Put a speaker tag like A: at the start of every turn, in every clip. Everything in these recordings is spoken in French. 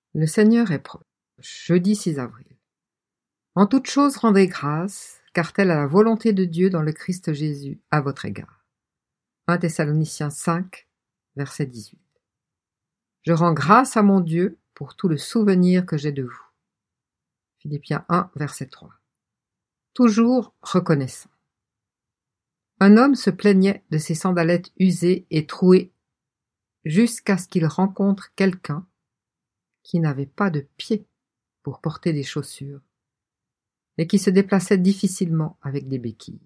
A: Le Seigneur est proche. Jeudi 6 avril. En toute chose rendez grâce, car telle est la volonté de Dieu dans le Christ Jésus à votre égard. 1 Thessaloniciens 5, verset 18. Je rends grâce à mon Dieu pour tout le souvenir que j'ai de vous. Philippiens 1, verset 3. Toujours reconnaissant. Un homme se plaignait de ses sandalettes usées et trouées jusqu'à ce qu'il rencontre quelqu'un qui n'avait pas de pied pour porter des chaussures et qui se déplaçait difficilement avec des béquilles.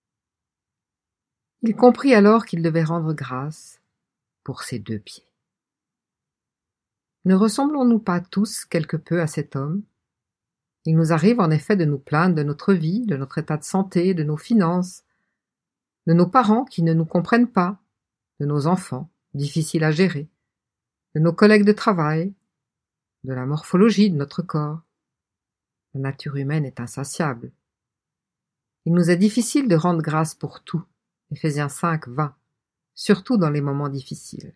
A: Il comprit alors qu'il devait rendre grâce pour ses 2 pieds. Ne ressemblons-nous pas tous quelque peu à cet homme ? Il nous arrive en effet de nous plaindre de notre vie, de notre état de santé, de nos finances, de nos parents qui ne nous comprennent pas, de nos enfants, difficiles à gérer, de nos collègues de travail, de la morphologie de notre corps. La nature humaine est insatiable. Il nous est difficile de rendre grâce pour tout. Éphésiens 5, 20, surtout dans les moments difficiles.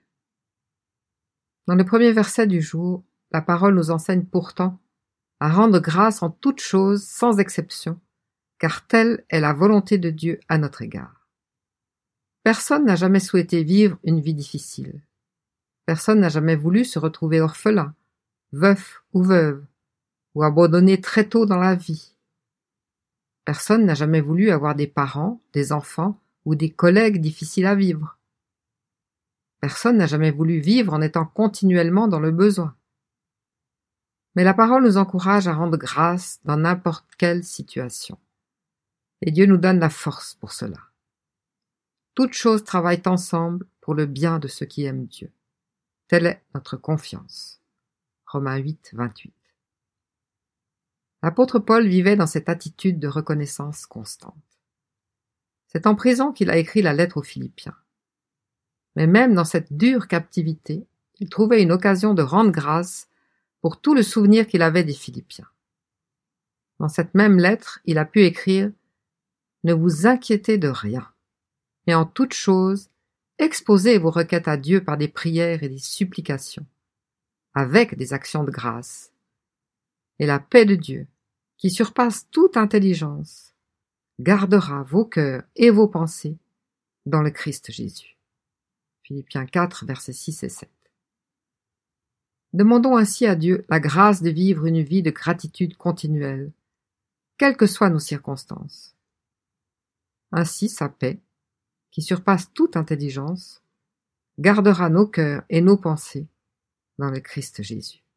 A: Dans le premier verset du jour, la parole nous enseigne pourtant à rendre grâce en toutes choses sans exception, car telle est la volonté de Dieu à notre égard. Personne n'a jamais souhaité vivre une vie difficile. Personne n'a jamais voulu se retrouver orphelin, veuf ou veuve, ou abandonné très tôt dans la vie. Personne n'a jamais voulu avoir des parents, des enfants ou des collègues difficiles à vivre. Personne n'a jamais voulu vivre en étant continuellement dans le besoin. Mais la parole nous encourage à rendre grâce dans n'importe quelle situation. Et Dieu nous donne la force pour cela. Toutes choses travaillent ensemble pour le bien de ceux qui aiment Dieu. Telle est notre confiance. Romains 8, 28. L'apôtre Paul vivait dans cette attitude de reconnaissance constante. C'est en prison qu'il a écrit la lettre aux Philippiens. Mais même dans cette dure captivité, il trouvait une occasion de rendre grâce pour tout le souvenir qu'il avait des Philippiens. Dans cette même lettre, il a pu écrire « Ne vous inquiétez de rien, mais en toute chose, exposez vos requêtes à Dieu par des prières et des supplications, avec des actions de grâce. Et la paix de Dieu, qui surpasse toute intelligence, gardera vos cœurs et vos pensées dans le Christ Jésus. » Philippiens 4, versets 6 et 7. Demandons ainsi à Dieu la grâce de vivre une vie de gratitude continuelle, quelles que soient nos circonstances. Ainsi sa paix, qui surpasse toute intelligence, gardera nos cœurs et nos pensées dans le Christ Jésus.